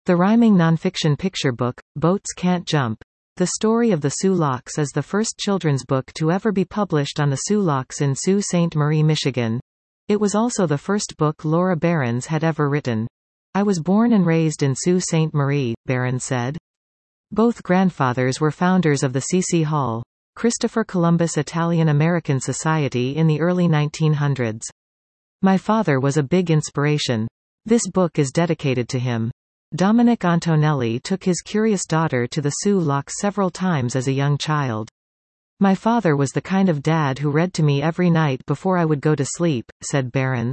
The rhyming nonfiction picture book, Boats Can't Jump. The Story of the Soo Locks is the first children's book to ever be published on the Soo Locks in Sault Ste. Marie, Michigan. It was also the first book Laura Behrens had ever written. I was born and raised in Sault Ste. Marie, Behrens said. Both grandfathers were founders of the C.C. Hall, Christopher Columbus Italian-American Society in the early 1900s. My father was a big inspiration. This book is dedicated to him. Dominic Antonelli took his curious daughter to the Soo Locks several times as a young child. My father was the kind of dad who read to me every night before I would go to sleep, said Behrens.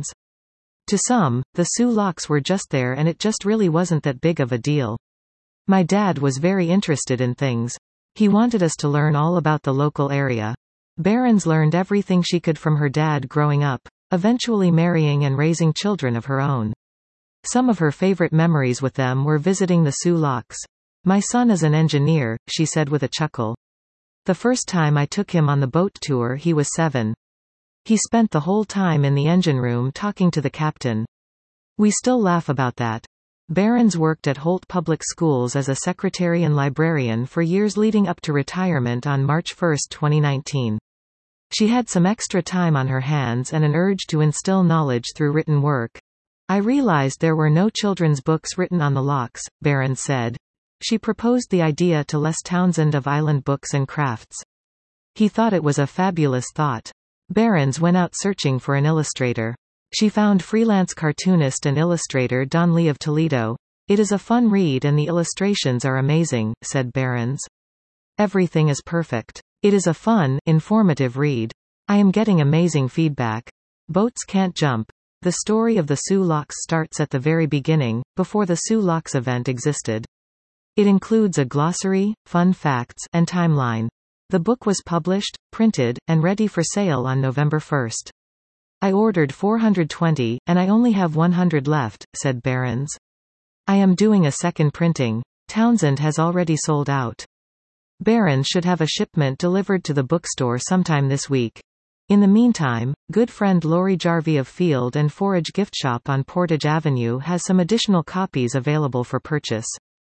To some, the Soo Locks were just there and it just really wasn't that big of a deal. My dad was very interested in things. He wanted us to learn all about the local area. Behrens learned everything she could from her dad growing up, eventually marrying and raising children of her own. Some of her favorite memories with them were visiting the Soo Locks. My son is an engineer, she said with a chuckle. The first time I took him on the boat tour he was 7. He spent the whole time in the engine room talking to the captain. We still laugh about that. Behrens worked at Holt Public Schools as a secretary and librarian for years leading up to retirement on March 1, 2019. She had some extra time on her hands and an urge to instill knowledge through written work. I realized there were no children's books written on the locks, Behrens said. She proposed the idea to Les Townsend of Island Books and Crafts. He thought it was a fabulous thought. Behrens went out searching for an illustrator. She found freelance cartoonist and illustrator Don Lee of Toledo. It is a fun read and the illustrations are amazing, said Behrens. Everything is perfect. It is a fun, informative read. I am getting amazing feedback. Boats Can't Jump. The story of the Soo Locks starts at the very beginning, before the Soo Locks event existed. It includes a glossary, fun facts, and timeline. The book was published, printed, and ready for sale on November 1. I ordered 420, and I only have 100 left, said Behrens. I am doing a second printing. Townsend has already sold out. Behrens should have a shipment delivered to the bookstore sometime this week. In the meantime, good friend Lori Jarvie of Field and Forage Gift Shop on Portage Avenue has some additional copies available for purchase.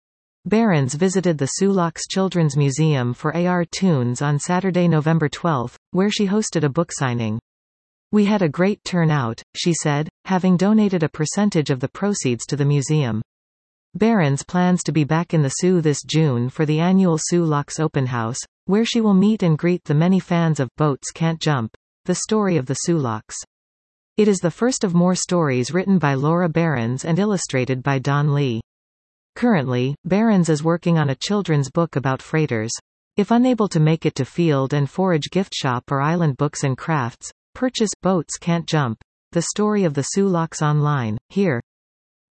Behrens visited the Soo Locks Children's Museum for AR Toons on Saturday, November 12, where she hosted a book signing. We had a great turnout, she said, having donated a percentage of the proceeds to the museum. Behrens plans to be back in the Soo this June for the annual Soo Locks Open House, where she will meet and greet the many fans of Boats Can't Jump. The Story of the Soo Locks. It is the first of more stories written by Laura Behrens and illustrated by Don Lee. Currently, Behrens is working on a children's book about freighters. If unable to make it to Field and Forage Gift Shop or Island Books and Crafts, purchase Boats Can't Jump. The Story of the Soo Locks online, here.